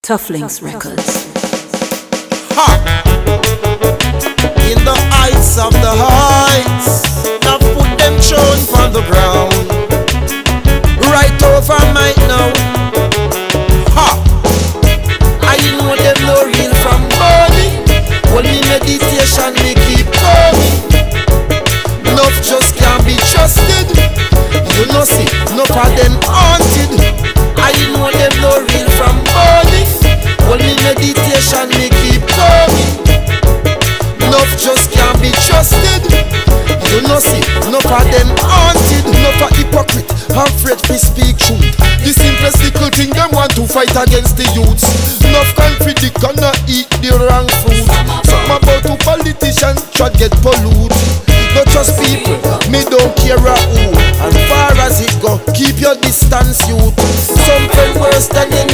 Tufflings Records. Ha! In the heights of the heights, now put them thrown from the ground. Right over my now. Ha! I know them no real from money. Only meditation me keep going. Enough just can't be trusted. You know see, enough of them haunted. I know them no real from money. Only meditation me keep going. Enough just can't be trusted. You know see, enough of them haunted. Enough of hypocrite, afraid to speak truth. The simplest little thing them want to fight against the youths. Enough conflict gonna eat the wrong food. Some about to politicians try get pollute. Not just people, me don't care who. As far as it go, keep your distance, youth. Something worse than